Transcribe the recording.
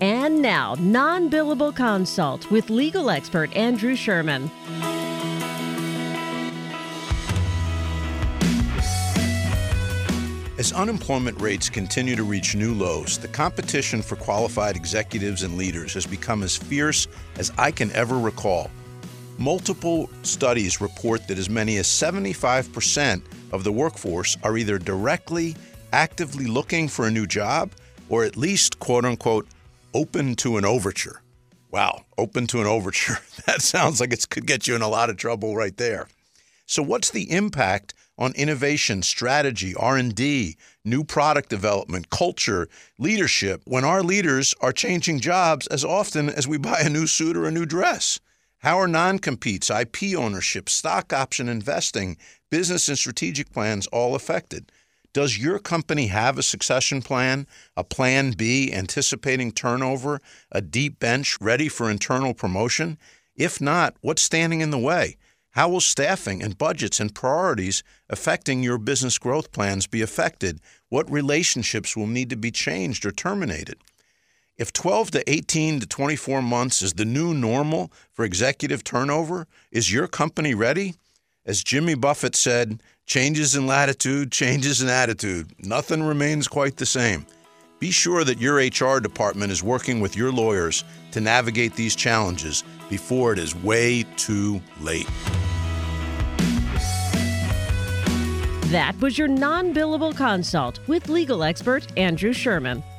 And now, non-billable consult with legal expert Andrew Sherman. As unemployment rates continue to reach new lows, the competition for qualified executives and leaders has become as fierce as I can ever recall. Multiple studies report that as many as 75% of the workforce are either directly, actively looking for a new job or at least, quote unquote, open to an overture. Wow, open to an overture. That sounds like it could get you in a lot of trouble right there. So what's the impact on innovation, strategy, R&D, new product development, culture, leadership when our leaders are changing jobs as often as we buy a new suit or a new dress? How are non-competes, IP ownership, stock option investing, business and strategic plans all affected? Does your company have a succession plan, a plan B anticipating turnover, a deep bench ready for internal promotion? If not, what's standing in the way? How will staffing and budgets and priorities affecting your business growth plans be affected? What relationships will need to be changed or terminated? If 12 to 18 to 24 months is the new normal for executive turnover, is your company ready? As Jimmy Buffett said, changes in latitude, changes in attitude. Nothing remains quite the same. Be sure that your HR department is working with your lawyers to navigate these challenges before it is way too late. That was your non-billable consult with legal expert Andrew Sherman.